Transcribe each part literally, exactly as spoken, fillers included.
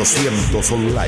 ochocientos Online.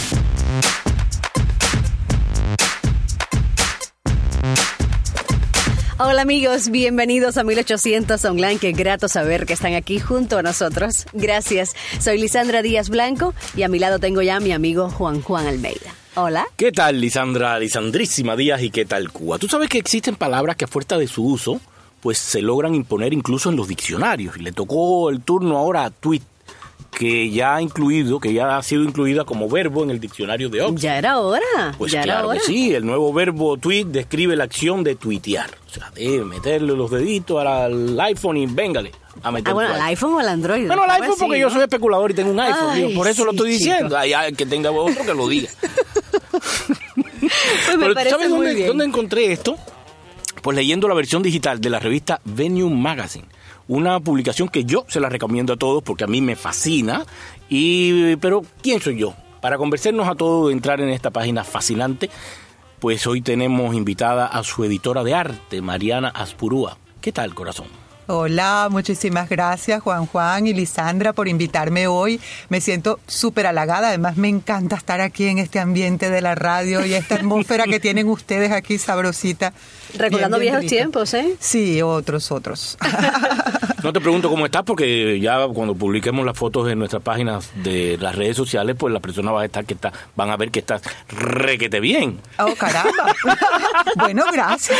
Hola amigos, bienvenidos a mil ochocientos Online. Qué grato saber que están aquí junto a nosotros. Gracias. Soy Lisandra Díaz Blanco y a mi lado tengo ya a mi amigo Juan Juan Almeida. Hola. ¿Qué tal, Lisandra? Lisandrísima Díaz, ¿y qué tal, Cuba? Tú sabes que existen palabras que a fuerza de su uso, pues se logran imponer incluso en los diccionarios. Y le tocó el turno ahora a tweet, que ya ha incluido, que ya ha sido incluida como verbo en el diccionario de Oxford. Ya era hora. Pues ya claro era hora. que sí, el nuevo verbo tweet describe la acción de tuitear. O sea, de meterle los deditos al iPhone y véngale a meter. Ah, bueno, ¿al iPhone o al Android? Bueno, al iPhone así, porque ¿no? yo soy especulador y tengo un iPhone, Ay, digo, por eso sí, lo estoy chico. diciendo. Ay, ay, que tenga otro que lo diga. Pues me Pero parece ¿sabes muy dónde, bien. dónde encontré esto? Pues leyendo la versión digital de la revista Venue Magazine. Una publicación que yo se la recomiendo a todos porque a mí me fascina. Y pero ¿quién soy yo? Para convencernos a todos de entrar en esta página fascinante, pues hoy tenemos invitada a su editora de arte, Mariana Aspurúa. ¿Qué tal, corazón? Hola, muchísimas gracias Juan Juan y Lisandra por invitarme hoy. Me siento súper halagada, además me encanta estar aquí en este ambiente de la radio y esta atmósfera que tienen ustedes aquí sabrosita. Recordando bien, bien viejos rica. tiempos, ¿eh? Sí, otros, otros. No te pregunto cómo estás porque ya cuando publiquemos las fotos en nuestras páginas de las redes sociales, pues las personas van a estar que está, van a ver que estás requete bien. Oh, caramba. Bueno, gracias.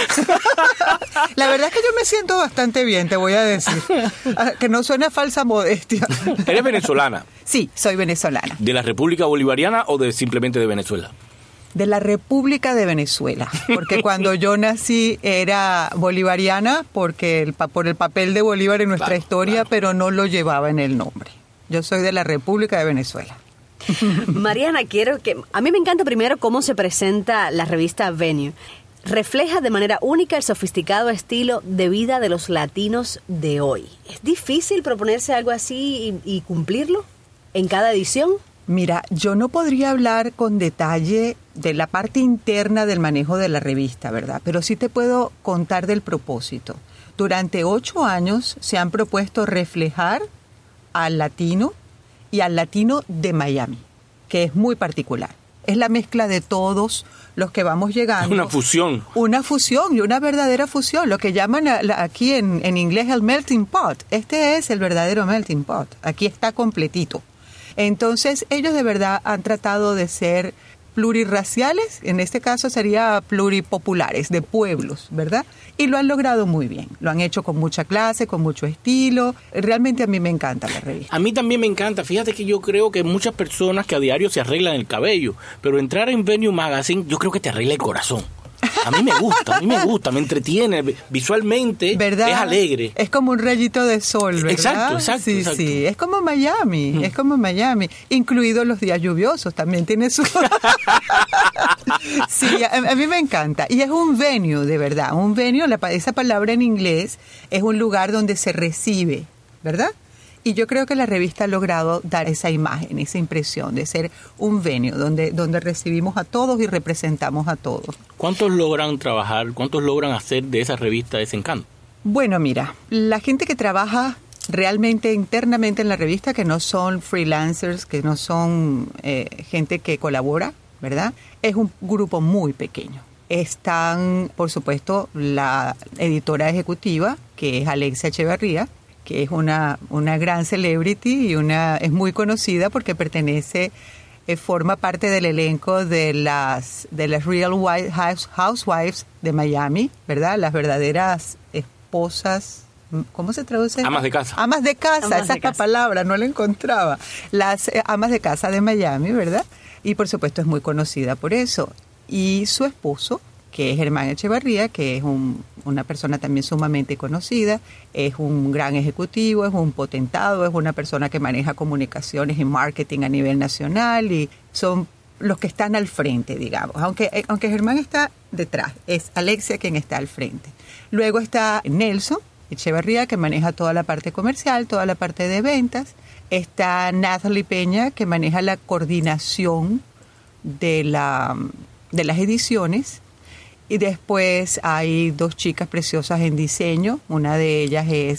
La verdad es que yo me siento bastante bien, te voy a decir. Que no suene a falsa modestia. ¿Eres venezolana? Sí, soy venezolana. ¿De la República Bolivariana o de simplemente de Venezuela? De la República de Venezuela, porque cuando yo nací era bolivariana porque el, por el papel de Bolívar en nuestra Claro, historia, claro. pero no lo llevaba en el nombre. Yo soy de la República de Venezuela. Mariana, quiero que... A mí me encanta primero cómo se presenta la revista Venue. Refleja de manera única el sofisticado estilo de vida de los latinos de hoy. ¿Es difícil proponerse algo así y, y cumplirlo en cada edición? Mira, yo no podría hablar con detalle de la parte interna del manejo de la revista, ¿verdad? Pero sí te puedo contar del propósito. Durante ocho años se han propuesto reflejar al latino y al latino de Miami, que es muy particular. Es la mezcla de todos los que vamos llegando. Una fusión. Una fusión y una verdadera fusión, lo que llaman a, la, aquí en, en inglés el melting pot. Este es el verdadero melting pot. Aquí está completito. Entonces, ellos de verdad han tratado de ser plurirraciales, en este caso sería pluripopulares, de pueblos, ¿verdad? Y lo han logrado muy bien. Lo han hecho con mucha clase, con mucho estilo. Realmente a mí me encanta la revista. A mí también me encanta. Fíjate que yo creo que muchas personas que a diario se arreglan el cabello, pero entrar en Venue Magazine yo creo que te arregla el corazón. A mí me gusta, a mí me gusta, me entretiene, visualmente, ¿verdad? Es alegre. Es como un rayito de sol, ¿verdad? Exacto, exacto, Sí, exacto. sí, es como Miami, Mm. es como Miami, incluidos los días lluviosos, también tiene su... Sí, a, a mí me encanta. Y es un venue, de verdad, un venue, la, esa palabra en inglés es un lugar donde se recibe, ¿verdad? Y yo creo que la revista ha logrado dar esa imagen, esa impresión de ser un venue donde, donde recibimos a todos y representamos a todos. ¿Cuántos logran trabajar, cuántos logran hacer de esa revista ese encanto? Bueno, mira, la gente que trabaja realmente internamente en la revista, que no son freelancers, que no son eh, gente que colabora, ¿verdad? Es un grupo muy pequeño. Están, por supuesto, la editora ejecutiva, que es Alexia Echeverría, que es una, una gran celebrity y una es muy conocida porque pertenece, eh, forma parte del elenco de las, de las Real Wife, House, Housewives de Miami, ¿verdad? Las verdaderas esposas, ¿cómo se traduce? Amas de casa. Amas de casa, Amas esa de es la casa. palabra, no la encontraba. Las eh, amas de casa de Miami, ¿verdad? Y por supuesto es muy conocida por eso. Y su esposo, que es Germán Echevarría, que es un, una persona también sumamente conocida, es un gran ejecutivo, es un potentado, es una persona que maneja comunicaciones y marketing a nivel nacional y son los que están al frente, digamos. Aunque, aunque Germán está detrás, es Alexia quien está al frente. Luego está Nelson Echevarría, que maneja toda la parte comercial, toda la parte de ventas. Está Natalie Peña, que maneja la coordinación de, la, de las ediciones. Y después hay dos chicas preciosas en diseño. Una de ellas es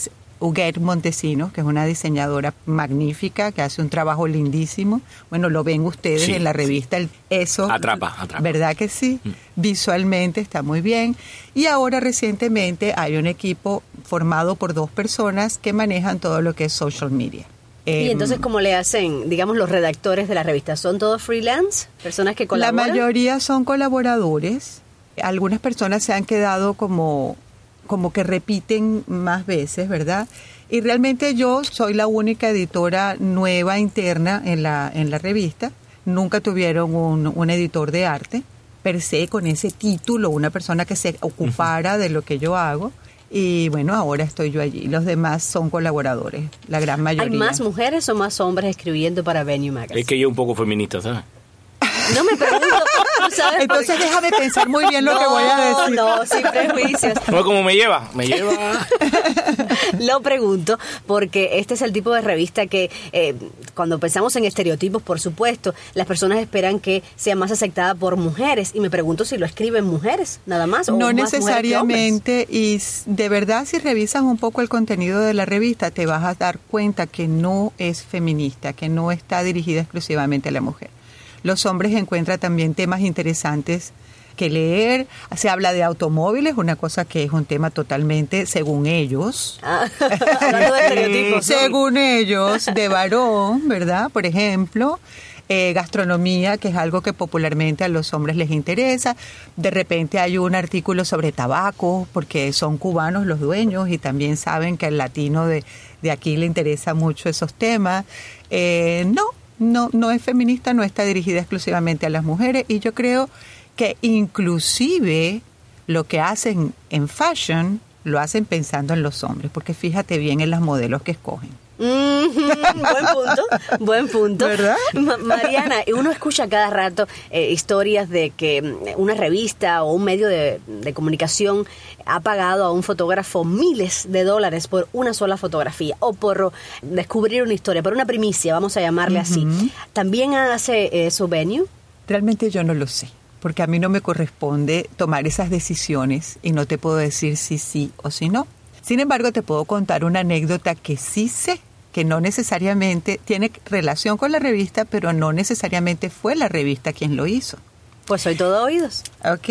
Huguette Montesinos, que es una diseñadora magnífica, que hace un trabajo lindísimo. Bueno, lo ven ustedes sí, en la revista. Sí. Eso, atrapa, atrapa. ¿Verdad que sí? Mm. Visualmente está muy bien. Y ahora recientemente hay un equipo formado por dos personas que manejan todo lo que es social media. Y entonces, ¿cómo le hacen, digamos, los redactores de la revista? ¿Son todos freelance? ¿Personas que colaboran? La mayoría son colaboradores. Algunas personas se han quedado como, como que repiten más veces, ¿verdad? Y realmente yo soy la única editora nueva interna en la, en la revista. Nunca tuvieron un, un editor de arte, per se, con ese título, una persona que se ocupara uh-huh. de lo que yo hago. Y bueno, ahora estoy yo allí. Los demás son colaboradores, la gran mayoría. ¿Hay más mujeres o más hombres escribiendo para Venue Magazine? Es que yo un poco feminista, ¿sabes? No me pregunto, ¿tú sabes? Entonces déjame pensar muy bien lo no, que voy a decir. No, no, sin prejuicios. No, como me lleva, me lleva. Lo pregunto porque este es el tipo de revista que eh, cuando pensamos en estereotipos, por supuesto, las personas esperan que sea más aceptada por mujeres y me pregunto si lo escriben mujeres, nada más. O no más necesariamente, y de verdad si revisas un poco el contenido de la revista te vas a dar cuenta que no es feminista, que no está dirigida exclusivamente a la mujer. Los hombres encuentran también temas interesantes que leer. Se habla de automóviles, una cosa que es un tema totalmente, según ellos, ah, hablando de estereotipos, según ellos, de varón, ¿verdad? Por ejemplo, eh, gastronomía, que es algo que popularmente a los hombres les interesa. De repente hay un artículo sobre tabaco, porque son cubanos los dueños y también saben que al latino de, de aquí le interesa mucho esos temas. Eh, no. No, no es feminista, no está dirigida exclusivamente a las mujeres y yo creo que inclusive lo que hacen en fashion lo hacen pensando en los hombres, porque fíjate bien en los modelos que escogen. Mm-hmm, buen punto, buen punto. ¿Verdad? Ma- Mariana, uno escucha cada rato eh, historias de que una revista o un medio de, de comunicación ha pagado a un fotógrafo miles de dólares por una sola fotografía o por descubrir una historia, por una primicia, vamos a llamarle uh-huh. así. ¿También hace eso Venue? Realmente yo no lo sé, porque a mí no me corresponde tomar esas decisiones y no te puedo decir si sí o si no. Sin embargo, te puedo contar una anécdota que sí sé, que no necesariamente tiene relación con la revista, pero no necesariamente fue la revista quien lo hizo. Pues soy todo oídos. Ok.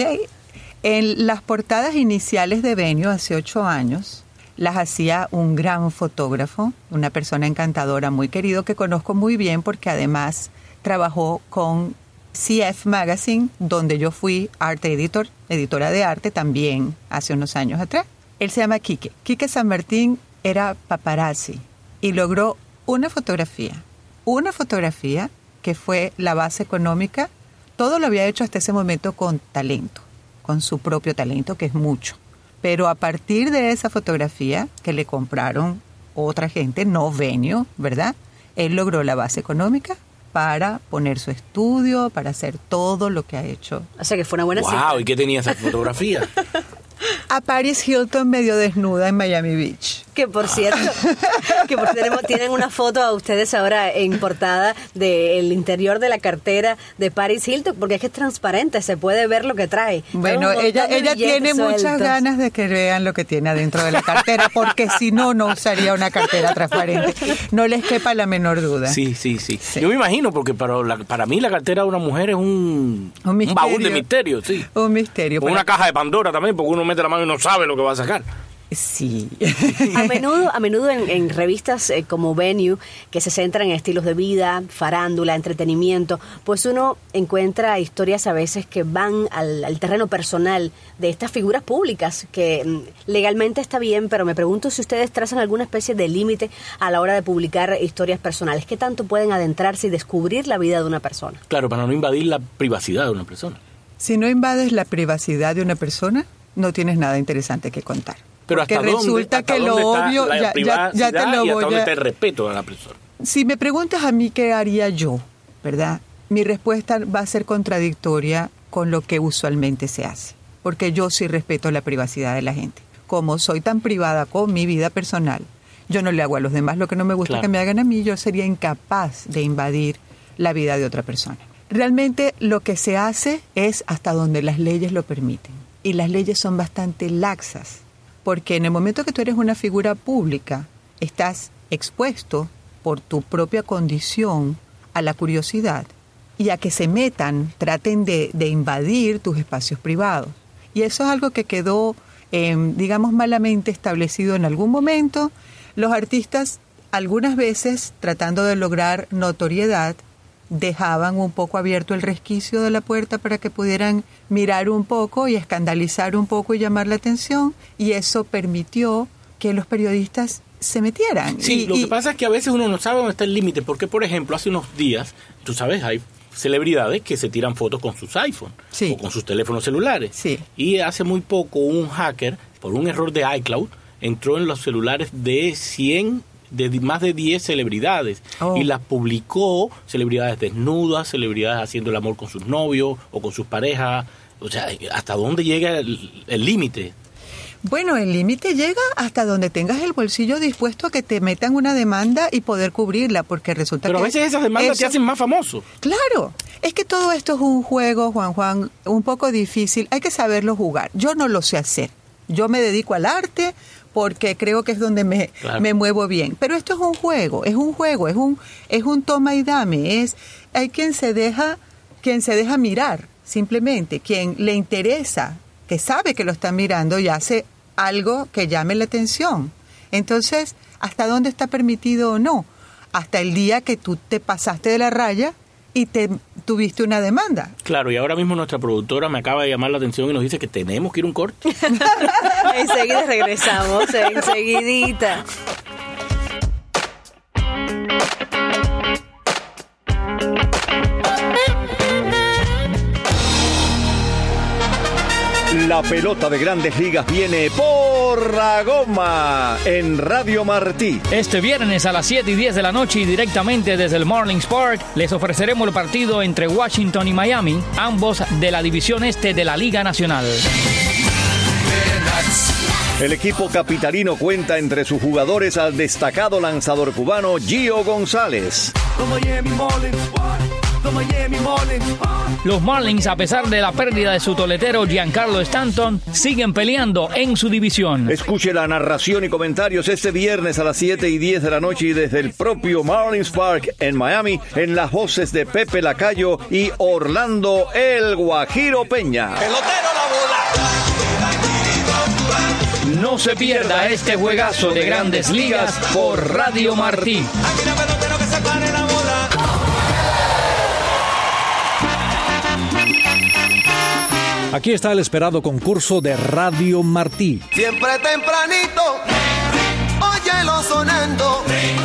En las portadas iniciales de Venue hace ocho años, las hacía un gran fotógrafo, una persona encantadora, muy querido, que conozco muy bien porque además trabajó con C F Magazine, donde yo fui art editor, editora de arte también hace unos años atrás. Él se llama Quique. Quique San Martín era paparazzi y logró una fotografía, una fotografía que fue la base económica. Todo lo había hecho hasta ese momento con talento, con su propio talento, que es mucho. Pero a partir de esa fotografía que le compraron otra gente, no Venue, ¿verdad? Él logró la base económica para poner su estudio, para hacer todo lo que ha hecho. O sea que fue una buena wow, cita. ¿Y qué tenía esa fotografía? A Paris Hilton medio desnuda en Miami Beach. Que por cierto, que por tenemos, tienen una foto a ustedes ahora en portada del interior de la cartera de Paris Hilton, porque es que es transparente, se puede ver lo que trae. Bueno, ella ella tiene sueltos. muchas ganas de que vean lo que tiene adentro de la cartera, porque si no, no usaría una cartera transparente. No les quepa la menor duda. Sí, sí, sí. sí. Yo me imagino, porque para, la, para mí la cartera de una mujer es un, un, un baúl de misterio, sí. Un misterio. O una caja de Pandora también, porque uno mete la mano y no sabe lo que va a sacar. Sí. A menudo, a menudo en, en revistas eh, como Venue, que se centran en estilos de vida, farándula, entretenimiento, pues uno encuentra historias a veces que van al, al terreno personal de estas figuras públicas, que mm, legalmente está bien, pero me pregunto si ustedes trazan alguna especie de límite a la hora de publicar historias personales. ¿Qué tanto pueden adentrarse y descubrir la vida de una persona? Claro, para no invadir la privacidad de una persona. Si no invades la privacidad de una persona, no tienes nada interesante que contar. Pero porque hasta resulta dónde, hasta que lo obvio la ya, ya, ya te lo y hasta voy dónde a... está el respeto a la persona. Si me preguntas a mí qué haría yo, ¿verdad? Mi respuesta va a ser contradictoria con lo que usualmente se hace, porque yo sí respeto la privacidad de la gente. Como soy tan privada con mi vida personal, yo no le hago a los demás lo que no me gusta claro. que me hagan a mí, yo sería incapaz de invadir la vida de otra persona. Realmente lo que se hace es hasta donde las leyes lo permiten, y las leyes son bastante laxas. Porque en el momento que tú eres una figura pública, estás expuesto por tu propia condición a la curiosidad y a que se metan, traten de, de invadir tus espacios privados. Y eso es algo que quedó, eh, digamos, malamente establecido en algún momento. Los artistas, algunas veces, tratando de lograr notoriedad, dejaban un poco abierto el resquicio de la puerta para que pudieran mirar un poco y escandalizar un poco y llamar la atención, y eso permitió que los periodistas se metieran. Sí, y, lo y, que pasa es que a veces uno no sabe dónde está el límite, porque, por ejemplo, hace unos días, tú sabes, hay celebridades que se tiran fotos con sus iPhones sí. o con sus teléfonos celulares. Sí. Y hace muy poco un hacker, por un error de iCloud, entró en los celulares de cien, de más de diez celebridades oh. y las publicó, celebridades desnudas, celebridades haciendo el amor con sus novios o con sus parejas. O sea, ¿hasta dónde llega el límite? Bueno, el límite llega hasta donde tengas el bolsillo dispuesto a que te metan una demanda y poder cubrirla, porque resulta Pero que... Pero a veces esas demandas eso, te hacen más famoso. Claro, es que todo esto es un juego, Juan Juan, un poco difícil, hay que saberlo jugar. Yo no lo sé hacer, yo me dedico al arte porque creo que es donde me, claro. me muevo bien. Pero esto es un juego, es un juego, es un, es un toma y dame, es, hay quien se deja, quien se deja mirar, simplemente, quien le interesa, que sabe que lo están mirando y hace algo que llame la atención. Entonces, ¿hasta dónde está permitido o no? Hasta el día que tú te pasaste de la raya y te tuviste una demanda. Claro, y ahora mismo nuestra productora me acaba de llamar la atención y nos dice que tenemos que ir a un corte. Enseguida regresamos, enseguidita. La pelota de Grandes Ligas viene por la goma en Radio Martí. Este viernes a las siete y diez de la noche y directamente desde el Marlins Park les ofreceremos el partido entre Washington y Miami, ambos de la División Este de la Liga Nacional. El equipo capitalino cuenta entre sus jugadores al destacado lanzador cubano Gio González. Los Marlins, a pesar de la pérdida de su toletero Giancarlo Stanton, siguen peleando en su división. Escuche la narración y comentarios este viernes a las siete y diez de la noche y desde el propio Marlins Park en Miami, en las voces de Pepe Lacayo y Orlando El Guajiro Peña. Pelotero la bola. No se pierda este juegazo de Grandes Ligas por Radio Martí. Aquí no pelotero que se pare la bola. Aquí está el esperado concurso de Radio Martí. Siempre tempranito, óyelo sonando.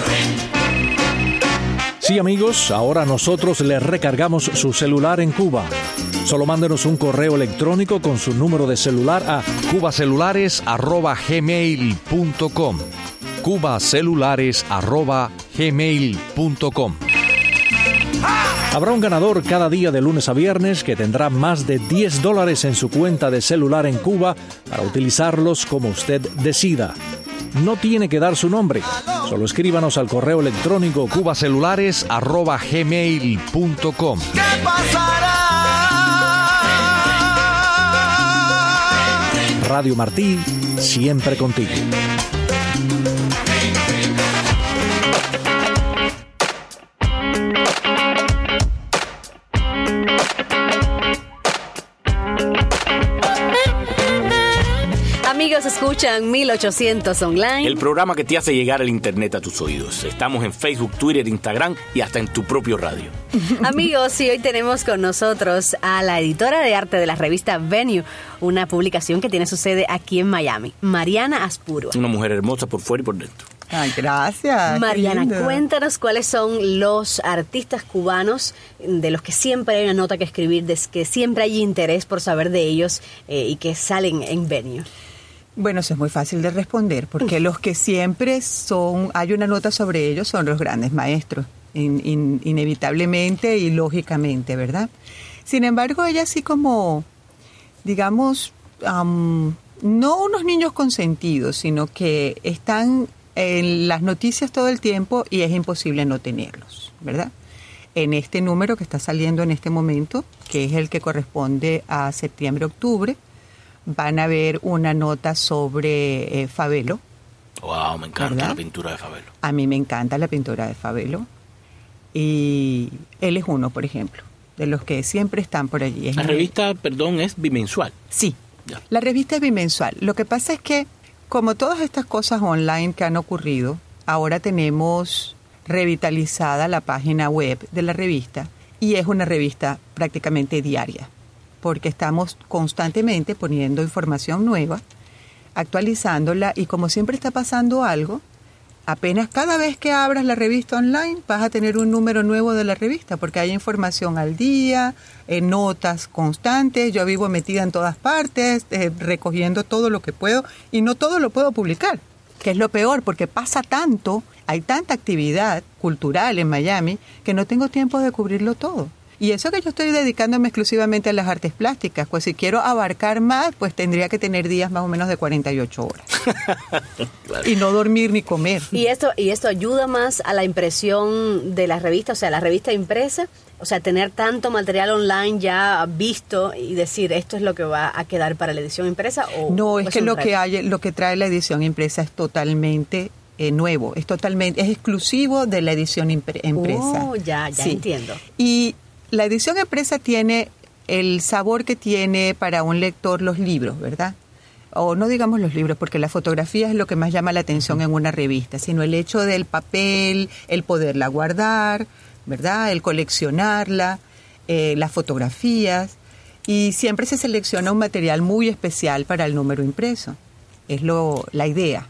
Sí, amigos, ahora nosotros les recargamos su celular en Cuba. Solo mándenos un correo electrónico con su número de celular a cubacelulares arroba gmail punto com. cubacelulares arroba gmail punto com. Habrá un ganador cada día de lunes a viernes que tendrá más de diez dólares en su cuenta de celular en Cuba para utilizarlos como usted decida. No tiene que dar su nombre, solo escríbanos al correo electrónico cubacelulares arroba gmail punto com. ¿Qué pasará? Radio Martí, siempre contigo. Amigos, escuchan mil ochocientos Online. El programa que te hace llegar el internet a tus oídos. Estamos en Facebook, Twitter, Instagram y hasta en tu propio radio. Amigos, y hoy tenemos con nosotros a la editora de arte de la revista Venue, una publicación que tiene su sede aquí en Miami, Mariana Aspuro. Una mujer hermosa por fuera y por dentro. Ay, gracias. Mariana, cuéntanos cuáles son los artistas cubanos de los que siempre hay una nota que escribir, de que siempre hay interés por saber de ellos eh, y que salen en Venue. Bueno, eso es muy fácil de responder, porque los que siempre son, hay una nota sobre ellos, son los grandes maestros, in, in, inevitablemente y lógicamente, ¿verdad? Sin embargo, ella así como, digamos, um, no unos niños consentidos, sino que están en las noticias todo el tiempo y es imposible no tenerlos, ¿verdad? En este número que está saliendo en este momento, que es el que corresponde a septiembre-octubre, van a ver una nota sobre eh, Fabelo, Wow, me encanta ¿verdad? la pintura de Fabelo. A mí me encanta la pintura de Fabelo. Y él es uno, por ejemplo, de los que siempre están por allí. Es La mi- revista, perdón, es bimensual. Sí, Ya. la revista es bimensual. Lo que pasa es que, como todas estas cosas online que han ocurrido, ahora tenemos revitalizada la página web de la revista y es una revista prácticamente diaria, porque estamos constantemente poniendo información nueva, actualizándola y como siempre está pasando algo, apenas cada vez que abras la revista online vas a tener un número nuevo de la revista porque hay información al día, eh, notas constantes, yo vivo metida en todas partes, eh, recogiendo todo lo que puedo y no todo lo puedo publicar, que es lo peor porque pasa tanto, hay tanta actividad cultural en Miami que no tengo tiempo de cubrirlo todo. Y eso que yo estoy dedicándome exclusivamente a las artes plásticas, pues si quiero abarcar más, pues tendría que tener días más o menos de cuarenta y ocho horas. Y no dormir ni comer. Y esto, y esto ayuda más a la impresión de la revista, o sea, la revista impresa, o sea, tener tanto material online ya visto y decir esto es lo que va a quedar para la edición impresa. O, No, o es que un lo reto? que hay, lo que trae la edición impresa es totalmente eh, nuevo, es totalmente, es exclusivo de la edición impre- impresa. Oh, ya, ya Sí. entiendo. Y la edición impresa tiene el sabor que tiene para un lector los libros, ¿verdad? O no digamos los libros, porque la fotografía es lo que más llama la atención en una revista, sino el hecho del papel, el poderla guardar, ¿verdad? El coleccionarla, eh, las fotografías. Y siempre se selecciona un material muy especial para el número impreso. Es lo, la idea.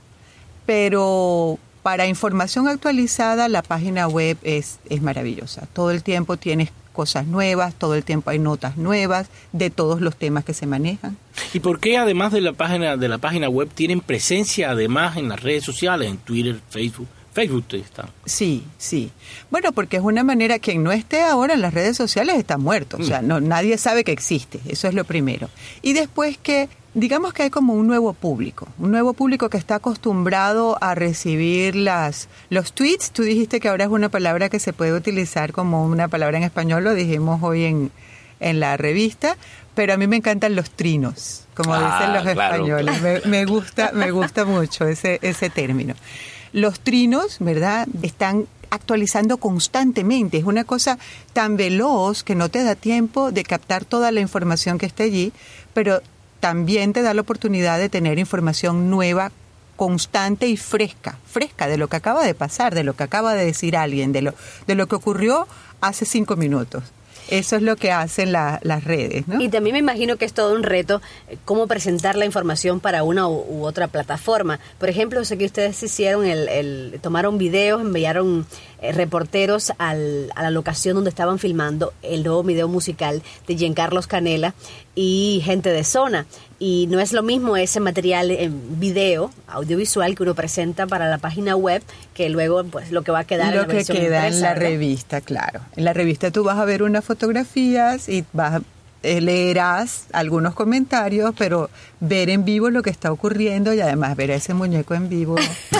Pero para información actualizada, la página web es, es maravillosa. Todo el tiempo tienes cosas nuevas, todo el tiempo hay notas nuevas de todos los temas que se manejan. ¿Y por qué además de la página de la página web tienen presencia además en las redes sociales, en Twitter, Facebook? Facebook está. Sí, sí. Bueno, porque es una manera, quien no esté ahora en las redes sociales está muerto. O sea, no, nadie sabe que existe. Eso es lo primero. Y después que, digamos que hay como un nuevo público. Un nuevo público que está acostumbrado a recibir las los tweets. Tú dijiste que ahora es una palabra que se puede utilizar como una palabra en español. Lo dijimos hoy en, en la revista. Pero a mí me encantan los trinos, como Ah, dicen los claro, españoles. claro. Me, me gusta, me gusta mucho ese, ese término. Los trinos, ¿verdad?, están actualizando constantemente. Es una cosa tan veloz que no te da tiempo de captar toda la información que está allí, pero también te da la oportunidad de tener información nueva, constante y fresca, fresca de lo que acaba de pasar, de lo que acaba de decir alguien, de lo, de lo que ocurrió hace cinco minutos. Eso es lo que hacen la, las redes, ¿no? Y también me imagino que es todo un reto eh, cómo presentar la información para una u, u otra plataforma. Por ejemplo, sé que ustedes hicieron el, el tomaron videos, enviaron eh, reporteros al, a la locación donde estaban filmando el nuevo video musical de Giancarlos Canela y Gente de Zona. Y no es lo mismo ese material en video, audiovisual, que uno presenta para la página web, que luego pues lo que va a quedar lo en la que versión queda impresa, en la ¿verdad? revista, claro. En la revista tú vas a ver unas fotografías y vas a, eh, leerás algunos comentarios, pero ver en vivo lo que está ocurriendo y además ver a ese muñeco en vivo,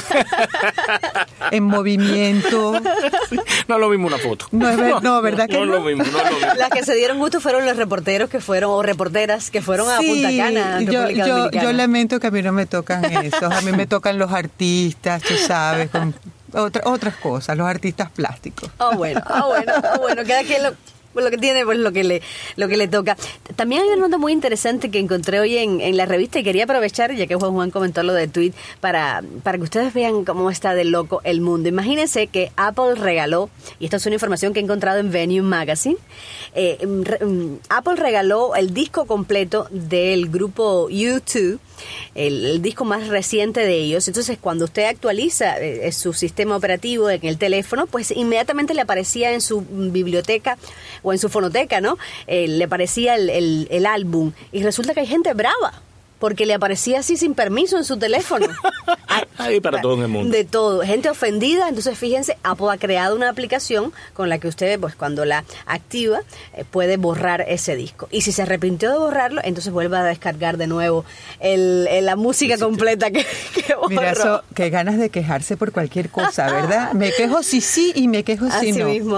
en movimiento. No es lo mismo una foto. No, es ver- no, ¿verdad que no? no? es lo mismo, no es lo mismo. Las que se dieron gusto fueron los reporteros que fueron, o reporteras que fueron a Sí, Punta Cana, yo, República yo, Dominicana. yo lamento que a mí no me tocan esos, a mí me tocan los artistas, tú sabes, con otra, otras cosas, los artistas plásticos. Ah, bueno, ah, bueno, ah, bueno, cada quien lo, pues lo que tiene, pues lo que le lo que le toca. También hay una nota muy interesante que encontré hoy en, en la revista y quería aprovechar, ya que Juan Juan comentó lo de tweet, para, para que ustedes vean cómo está de loco el mundo. Imagínense que Apple regaló, y esta es una información que he encontrado en Venue Magazine, eh, re- um, Apple regaló el disco completo del grupo U dos, el, el disco más reciente de ellos. Entonces, cuando usted actualiza eh, su sistema operativo en el teléfono, pues inmediatamente le aparecía en su biblioteca o en su fonoteca, ¿no? Eh, le aparecía el, el, el álbum. Y resulta que hay gente brava, porque le aparecía así sin permiso en su teléfono. Hay para todo en el mundo. De todo. Gente ofendida. Entonces, fíjense, Apple ha creado una aplicación con la que usted, pues cuando la activa, eh, puede borrar ese disco. Y si se arrepintió de borrarlo, entonces vuelve a descargar de nuevo el, el- la música completa que, que borró. Mira, eso, qué ganas de quejarse por cualquier cosa, ¿verdad? Me quejo si sí y me quejo si Así no. mismo.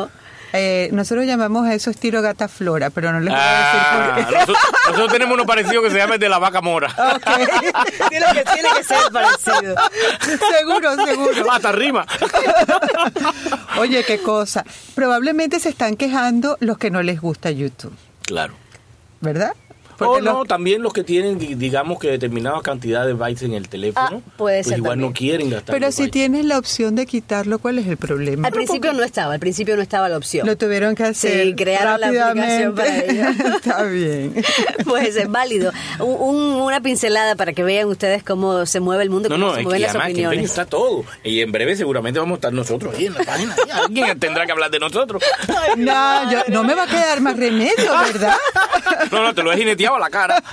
Eh, nosotros llamamos a eso estilo gata flora, pero no les voy a decir Ah, por qué. nosotros, nosotros tenemos uno parecido que se llama el de la vaca mora. Okay. Tiene que, tiene que ser parecido. Seguro, seguro. Hasta rima. Oye, qué cosa. Probablemente se están quejando los que no les gusta YouTube, Claro. ¿verdad? O Porque no, los- también los que tienen, di- digamos que determinada cantidad de bytes en el teléfono, Ah, puede pues ser igual también. no quieren gastar Pero los si bytes. tienes la opción de quitarlo, ¿cuál es el problema? Al principio no estaba, al principio no estaba la opción. Lo tuvieron que hacer Sí, crearon la aplicación para rápidamente. ello. Está bien. Pues es válido. Un- un- una pincelada para que vean ustedes cómo se mueve el mundo, No, cómo no, se es que mueven las además que en Venue opiniones. está todo. Y en breve seguramente vamos a estar nosotros ahí en la página. Y alguien tendrá que hablar de nosotros. No, yo, no me va a quedar más remedio, ¿verdad? No, no, te lo he jineteado a la cara.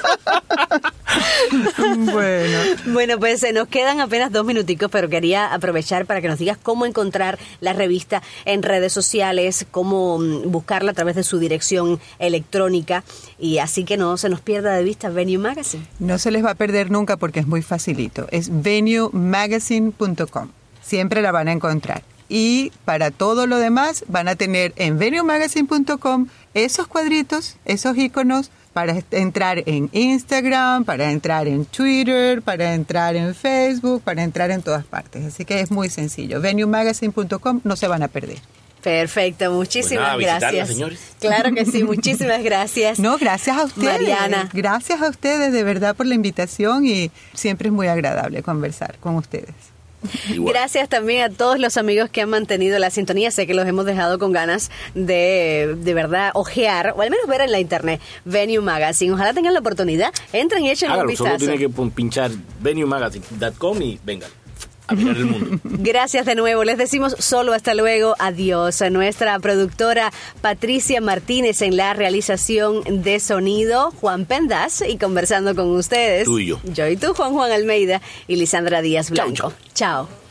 Bueno. Bueno, pues se nos quedan apenas dos minuticos, pero quería aprovechar para que nos digas cómo encontrar la revista en redes sociales, cómo mm, buscarla a través de su dirección electrónica, y así que no se nos pierda de vista Venue Magazine. No se les va a perder nunca porque es muy facilito. Es venue magazine punto com. Siempre la van a encontrar. Y para todo lo demás van a tener en venue magazine punto com esos cuadritos, esos iconos para entrar en Instagram, para entrar en Twitter, para entrar en Facebook, para entrar en todas partes. Así que es muy sencillo. venue magazine punto com, no se van a perder. Perfecto, muchísimas Pues nada, visitarla, gracias. señores. Claro que sí, muchísimas gracias. No, gracias a ustedes. Mariana. Gracias a ustedes de verdad por la invitación y siempre es muy agradable conversar con ustedes. Igual. Gracias también a todos los amigos que han mantenido la sintonía. Sé que los hemos dejado con ganas de, de verdad, ojear, o al menos ver en la internet, Venue Magazine. Ojalá tengan la oportunidad. Entren y echen un Hágalo, solo vistazo. tiene que pon- pinchar venue magazine punto com y vengan a mirar el mundo. Gracias de nuevo. Les decimos solo hasta luego. Adiós. A nuestra productora Patricia Martínez en la realización de sonido, Juan Pendas, y conversando con ustedes. Tú y yo. Yo y tú, Juan Juan Almeida y Lisandra Díaz Blanco. chao. Chao.